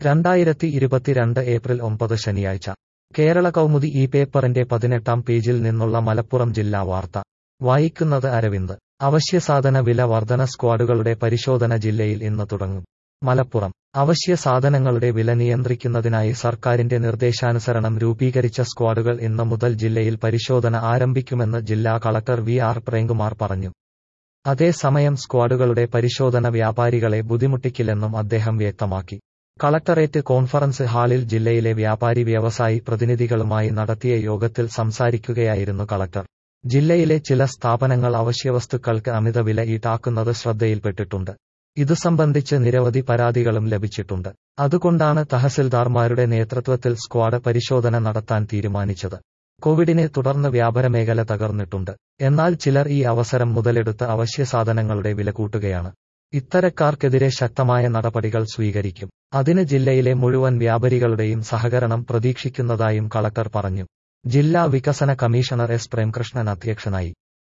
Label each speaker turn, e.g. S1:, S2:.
S1: 2022 April 9 ശനിയാഴ്ച കേരള കൗമുദി ഈ പേപ്പറിന്റെ 18-ാം പേജിൽ നിന്നുള്ള മലപ്പുറം ജില്ലാ വാർത്ത വായിക്കുന്നത് അരവിന്ദ്. അവശ്യസാധന വില വർധന സ്ക്വാഡുകളുടെ പരിശോധന ജില്ലയിൽ ഇന്ന് തുടങ്ങും. മലപ്പുറം അവശ്യ സാധനങ്ങളുടെ വില നിയന്ത്രിക്കുന്നതിനായി സർക്കാരിന്റെ നിർദ്ദേശാനുസരണം രൂപീകരിച്ച സ്ക്വാഡുകൾ ഇന്ന് മുതൽ ജില്ലയിൽ പരിശോധന ആരംഭിക്കുമെന്ന് ജില്ലാ കളക്ടർ വി.ആർ. പ്രേംകുമാർ പറഞ്ഞു. അതേസമയം സ്ക്വാഡുകളുടെ പരിശോധന വ്യാപാരികളെ ബുദ്ധിമുട്ടിക്കില്ലെന്നും അദ്ദേഹം വ്യക്തമാക്കി. കളക്ടറേറ്റ് കോൺഫറൻസ് ഹാളിൽ ജില്ലയിലെ വ്യാപാരി വ്യവസായി പ്രതിനിധികളുമായി നടത്തിയ യോഗത്തിൽ സംസാരിക്കുകയായിരുന്നു കളക്ടർ. ജില്ലയിലെ ചില സ്ഥാപനങ്ങൾ അവശ്യവസ്തുക്കൾക്ക് അമിത വില ഈടാക്കുന്നത് ശ്രദ്ധയിൽപ്പെട്ടിട്ടുണ്ട്. ഇതു സംബന്ധിച്ച് നിരവധി പരാതികളും ലഭിച്ചിട്ടുണ്ട്. അതുകൊണ്ടാണ് തഹസിൽദാർമാരുടെ നേതൃത്വത്തിൽ സ്ക്വാഡ് പരിശോധന നടത്താൻ തീരുമാനിച്ചത്. കോവിഡിനെ തുടർന്ന് വ്യാപാരമേഖല തകർന്നിട്ടുണ്ട്. എന്നാൽ ചിലർ ഈ അവസരം മുതലെടുത്ത് അവശ്യസാധനങ്ങളുടെ വില കൂട്ടുകയാണ്. ഇത്തരക്കാർക്കെതിരെ ശക്തമായ നടപടികൾ സ്വീകരിക്കും. അതിന് ജില്ലയിലെ മുഴുവൻ വ്യാപാരികളുടെയും സഹകരണം പ്രതീക്ഷിക്കുന്നതായും കളക്ടർ പറഞ്ഞു. ജില്ലാ വികസന കമ്മീഷണർ എസ്. പ്രേംകൃഷ്ണൻ അധ്യക്ഷനായി.